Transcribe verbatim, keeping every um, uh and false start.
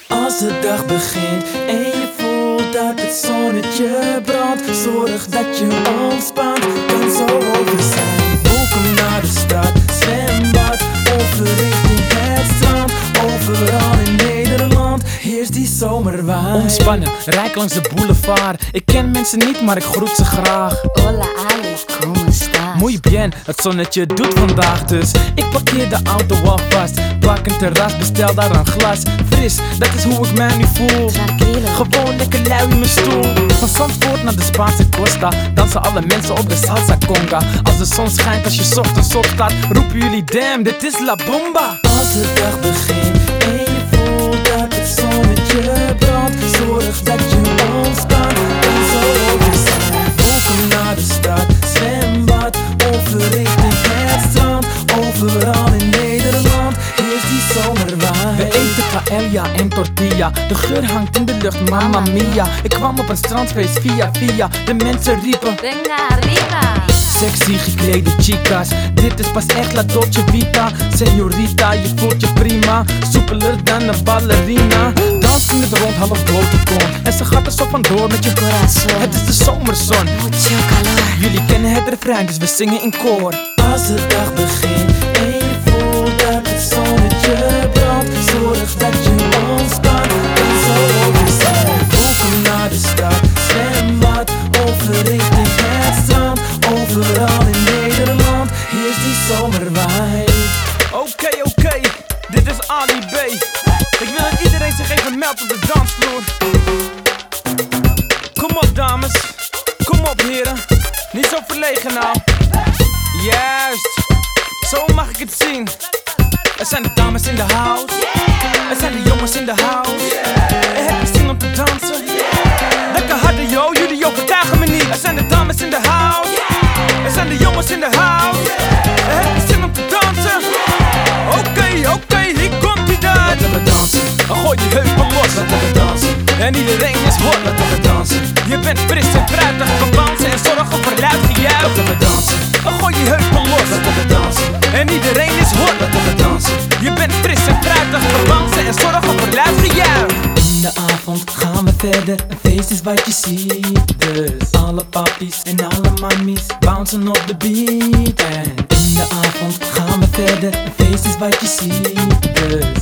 Als de dag begint en je voelt dat het zonnetje brandt, zorg dat je ontspant, kan zo over zijn. Welkom naar de stad, zwembad, overrichting het strand. Overal in Nederland heerst die zomerwaai. Ontspannen, rijk langs de boulevard. Ik ken mensen niet, maar ik groet ze graag. Hola Ali, como estás? Muy bien, het zonnetje doet vandaag dus. Ik parkeer de auto alvast, plak een terras, bestel daar een glas. Fris, dat is hoe ik mij nu voel. Tranquilo. Gewoon lekker lui in mijn stoel. Van Zandvoort naar de Spaanse Costa, dansen alle mensen op de salsa conga. Als de zon schijnt, als je ochtends opstaat, roepen jullie damn, dit is la bomba. Als de dag begint en je voelt dat het zonnetje brandt, zorg dat je ontspant, kan zo over zijn. Welkom naar de stad, zwembad, overrichting het strand. Overal in Nederland heerst die zomerwaai. We eten paella en tortilla, de geur hangt in de lucht, mamma mia. Ik kwam op een strandfeest via via, de mensen riepen Venga arriba. sexy geklede chicas, dit is pas echt la Dolce Vita. Señorita, je voelt je prima, soepeler dan een ballerina. Dans in het rond, half blote kom, en ze gaat er zo vandoor met je Corazon. Het is de zomerzon, Mucho calor. jullie kennen het refrein, dus we zingen in koor. Als de dag begint en je voelt dat het zonnetje brandt, zorg dat je ontspant, kan zo over zijn. Welkom naar de stad, zwembad, overrichting het strand. Overal in Nederland heerst die zomerwaai. Oké, oké, dit is Ali B. Ik wil dat iedereen zich even meldt op de dansvloer. Kom op dames, kom op heren, niet zo verlegen nou. Juist, zo mag ik het zien. Er zijn de dames in de house, er zijn de jongens in de house. En heb je zin om te dansen? Lekker harde yo, jullie overtuigen me niet. Er zijn de dames in de house, er zijn de jongens in de house. En heb je zin om te dansen? Oké, oké, hier komt ie dan. Laten we dansen, dan gooi die heupen los. Laten we dansen, en iedereen is hot. Laten we dansen, je bent fris en fruitig van dansen en zorgen voor luid gejuich. Laten we dansen, dan gooi die heupen los. Laten we dansen, en iedereen is hot. Laten we dansen, je bent fris en fruitig van dansen en zorgen voor luid gejuich. In de avond gaan we verder, een feest is wat je ziet. Dus alle papies en alle mammies bouncen op de beat. En in de avond gaan we verder, een feest is wat je ziet. Dus